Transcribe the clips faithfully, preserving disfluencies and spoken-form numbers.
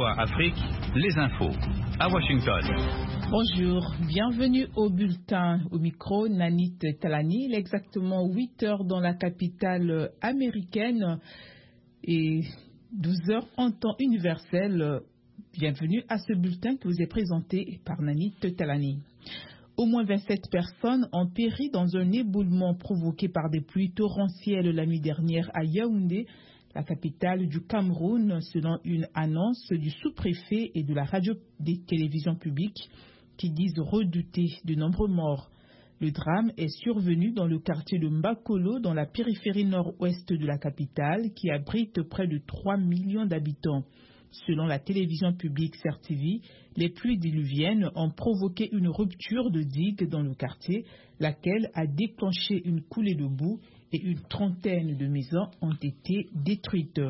V O A Afrique, les infos, à Washington. Bonjour, bienvenue au bulletin. Au micro, Nanit Talani. Il est exactement huit heures dans la capitale américaine et douze heures en temps universel. Bienvenue à ce bulletin qui vous est présenté par Nanit Talani. Au moins vingt-sept personnes ont péri dans un éboulement provoqué par des pluies torrentielles la nuit dernière à Yaoundé, la capitale du Cameroun, selon une annonce du sous-préfet et de la radio des télévisions publiques qui disent redouter de nombreux morts. Le drame est survenu dans le quartier de Mbakolo, dans la périphérie nord-ouest de la capitale, qui abrite près de trois millions d'habitants. Selon la télévision publique C R T V, les pluies diluviennes ont provoqué une rupture de digue dans le quartier, laquelle a déclenché une coulée de boue et une trentaine de maisons ont été détruites.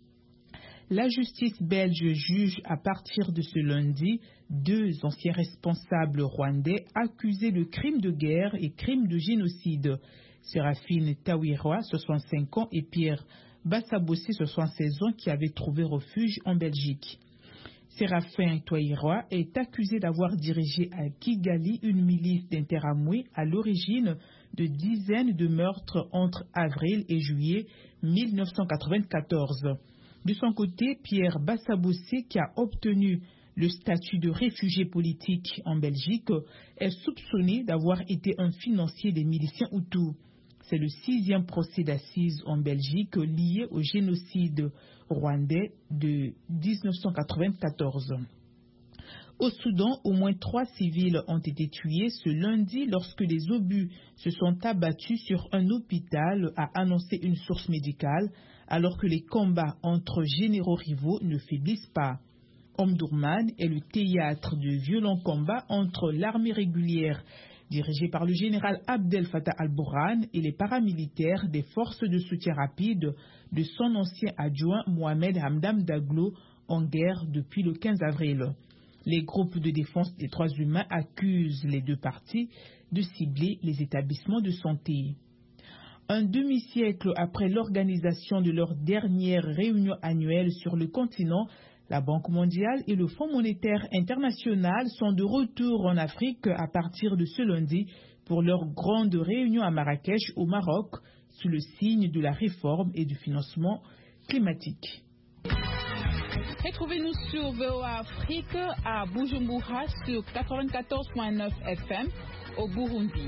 La justice belge juge à partir de ce lundi deux anciens responsables rwandais accusés de crimes de guerre et crimes de génocide. Séraphine Tawirwa, soixante-cinq ans, et Pierre Bassabossé, soixante-seize ans, qui avaient trouvé refuge en Belgique. Séraphin Tawirwa est accusé d'avoir dirigé à Kigali une milice d'Interamwe à l'origine de dizaines de meurtres entre avril et juillet mille neuf cent quatre-vingt-quatorze. De son côté, Pierre Bassabossé, qui a obtenu le statut de réfugié politique en Belgique, est soupçonné d'avoir été un financier des miliciens Hutus. C'est le sixième procès d'assises en Belgique lié au génocide rwandais de mille neuf cent quatre-vingt-quatorze. Au Soudan, au moins trois civils ont été tués ce lundi lorsque des obus se sont abattus sur un hôpital, a annoncé une source médicale, alors que les combats entre généraux rivaux ne faiblissent pas. Omdurman est le théâtre de violents combats entre l'armée régulière dirigée par le général Abdel Fattah al-Burhan et les paramilitaires des forces de soutien rapide de son ancien adjoint Mohamed Hamdan Daglo en guerre depuis le quinze avril. Les groupes de défense des droits humains accusent les deux parties de cibler les établissements de santé. Un demi-siècle après l'organisation de leur dernière réunion annuelle sur le continent, la Banque mondiale et le Fonds monétaire international sont de retour en Afrique à partir de ce lundi pour leur grande réunion à Marrakech au Maroc sous le signe de la réforme et du financement climatique. Retrouvez-nous sur V O A Afrique à Bujumbura sur quatre-vingt-quatorze virgule neuf F M au Burundi.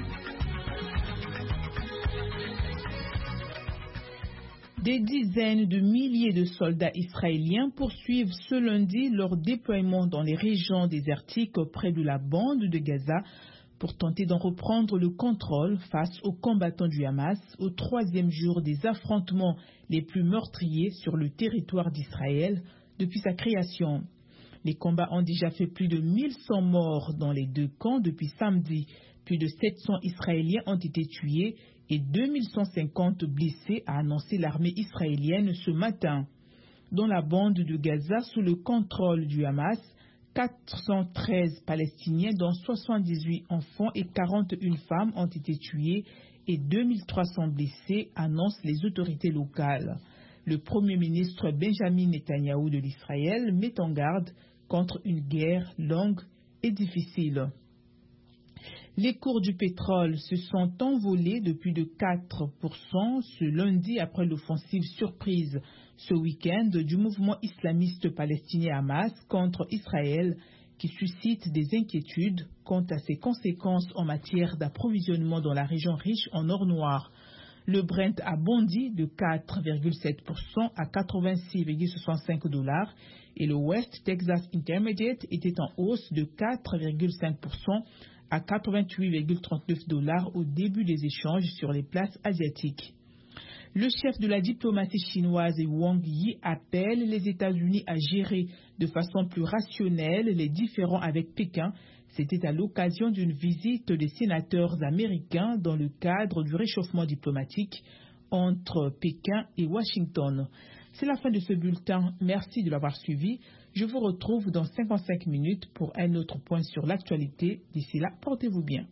Des dizaines de milliers de soldats israéliens poursuivent ce lundi leur déploiement dans les régions désertiques près de la bande de Gaza pour tenter d'en reprendre le contrôle face aux combattants du Hamas au troisième jour des affrontements les plus meurtriers sur le territoire d'Israël depuis sa création. Les combats ont déjà fait plus de mille cent morts dans les deux camps depuis samedi. Plus de sept cents Israéliens ont été tués et deux mille cent cinquante blessés, a annoncé l'armée israélienne ce matin. Dans la bande de Gaza, sous le contrôle du Hamas, quatre cent treize Palestiniens, dont soixante-dix-huit enfants et quarante et une femmes, ont été tués et deux mille trois cents blessés, annoncent les autorités locales. Le Premier ministre Benjamin Netanyahou de l'Israël met en garde contre une guerre longue et difficile. Les cours du pétrole se sont envolés de plus de quatre pour cent ce lundi après l'offensive surprise ce week-end du mouvement islamiste palestinien Hamas contre Israël qui suscite des inquiétudes quant à ses conséquences en matière d'approvisionnement dans la région riche en or noir. Le Brent a bondi de quatre virgule sept pour cent à quatre-vingt-six virgule soixante-cinq dollars et le West Texas Intermediate était en hausse de quatre virgule cinq pour cent à quatre-vingt-huit virgule trente-neuf dollars au début des échanges sur les places asiatiques. Le chef de la diplomatie chinoise Wang Yi appelle les États-Unis à gérer de façon plus rationnelle les différends avec Pékin. C'était à l'occasion d'une visite des sénateurs américains dans le cadre du réchauffement diplomatique entre Pékin et Washington. C'est la fin de ce bulletin. Merci de l'avoir suivi. Je vous retrouve dans cinquante-cinq minutes pour un autre point sur l'actualité. D'ici là, portez-vous bien.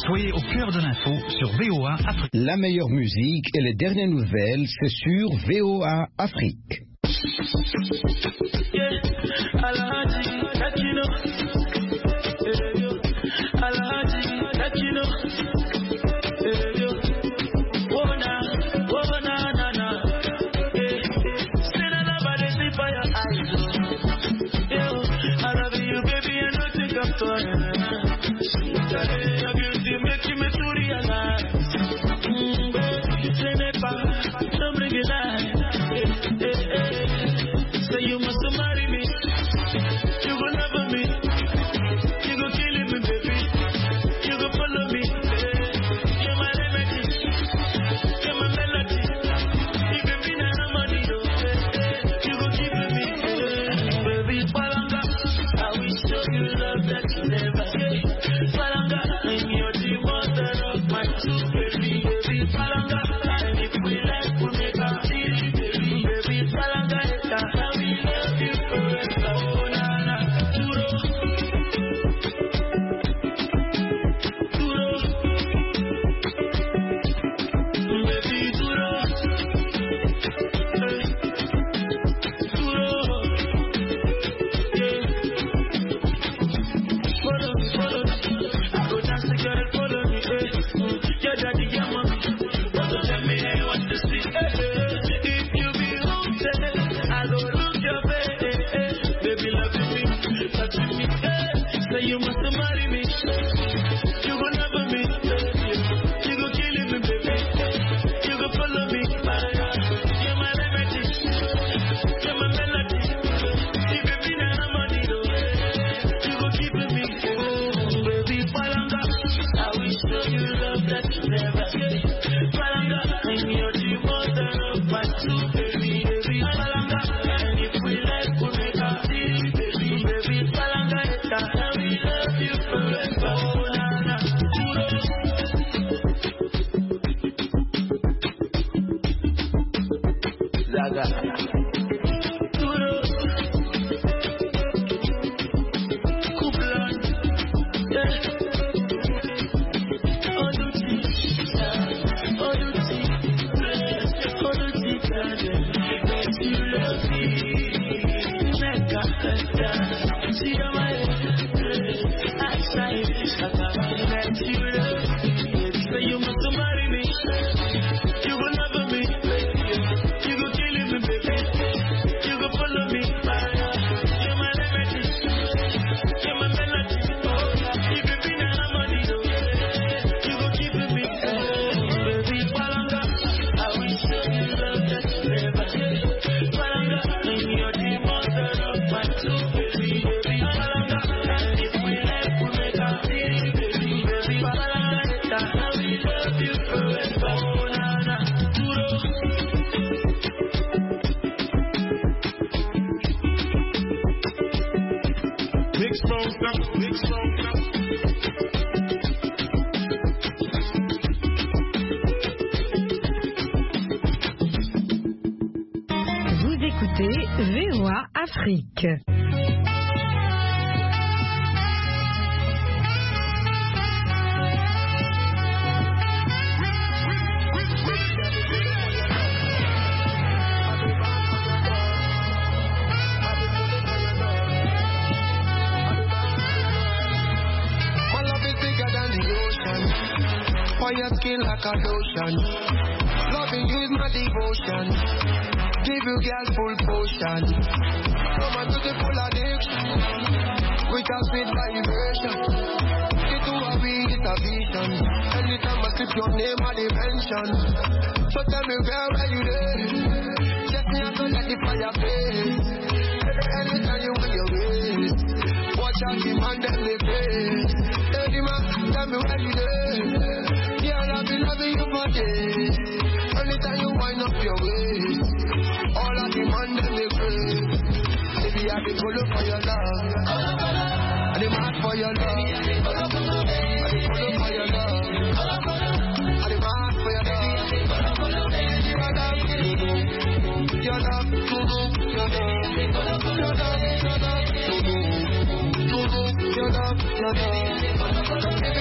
Soyez au cœur de l'info sur V O A Afrique. La meilleure musique et les dernières nouvelles, c'est sur V O A Afrique. Vous écoutez V O A Afrique. Fire skin like a lotion. Loving you is my devotion. Give you girl full potion. Come on to the full addiction. With a sweet vibration. Get to a weed, it's a vision. Anytime I slip your name or dimension. So tell me where are you there? Just me out to let the fire blaze. Anytime you want your ways. Watch out the man them they face. Tell the man, tell me where you there? Girl, I've been loving you for days. Anytime you wind up your waist, all of the man them they face. Baby, I've been full for your love, and I'm mad for your love.